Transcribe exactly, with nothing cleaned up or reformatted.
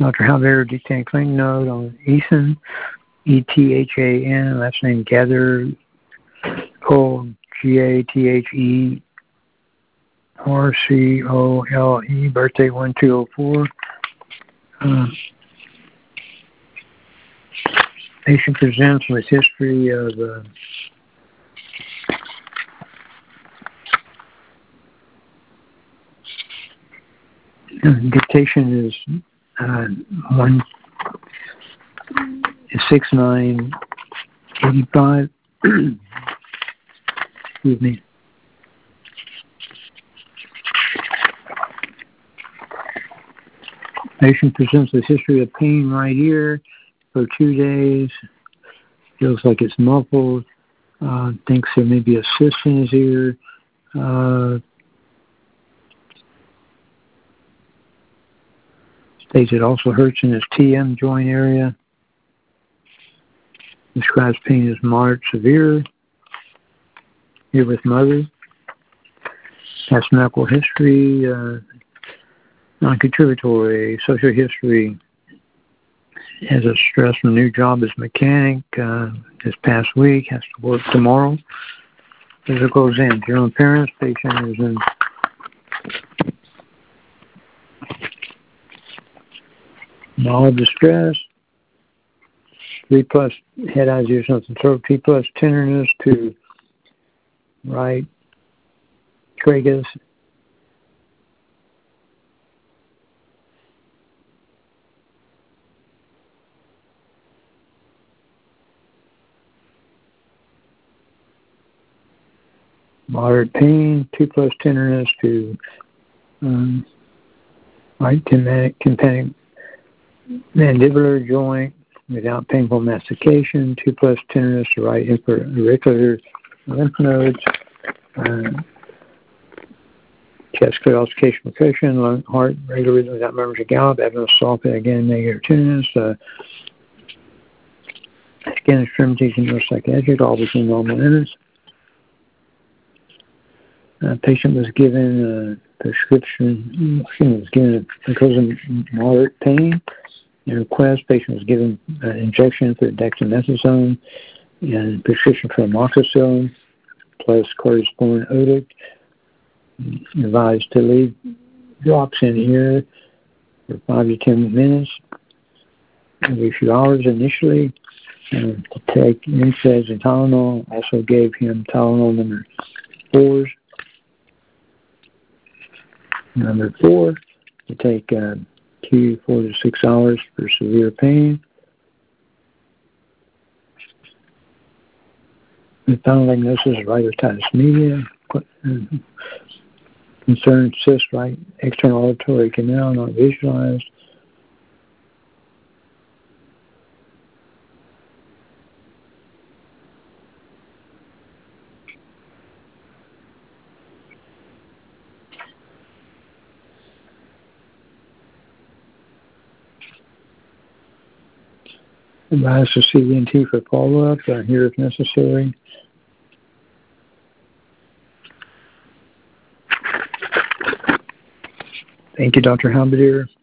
Doctor Halbert, detect link node on Ethan, E T H A N, last name Gather, Cole, G A T H E R C O L E, birthday one two oh four. Uh, patient presents with history of uh, dictation is uh, one six nine eighty five. Excuse me. Patient presents with history of pain right ear for two days. Feels like it's muffled. Uh, thinks there may be a cyst in his ear. Uh, states it also hurts in his T M joint area. Describes pain as moderate severe. Here with mother. Past medical history. Uh, non-contributory. Social history. Has a stress from a new job as mechanic uh, this past week. Has to work tomorrow. Physical exam. General appearance. Patient is in mild distress. Three plus head, eyes, ears, nose, and throat. T plus tenderness to right tragus. Moderate pain. Two plus tenderness to um, right tympanic, tympanic mandibular joint without painful mastication. Two plus tenderness to right auricular lymph nodes. Uh, chest clear, auscultation, percussion, lung, heart, regular rhythm without murmurs or gallop, abdominal sulfate, again, negative tenderness. Uh, skin extremities and neuropsychiatric, all within normal limits. Uh, patient was given a prescription, excuse me, was given a, because of moderate pain and request. Patient was given an injection for dexamethasone and prescription for amoxicillin plus cortisone odic. Advised to leave drops in here for five to ten minutes every few hours initially. And to take N SAIDs and Tylenol. Also gave him Tylenol number fours. Number four, to take uh, two, four to six hours for severe pain. The final diagnosis is right otitis media. Concerned cyst, right external auditory canal, not visualized. Advise to see E N T for follow-up, uh, here if necessary. Thank you, Doctor Halbert.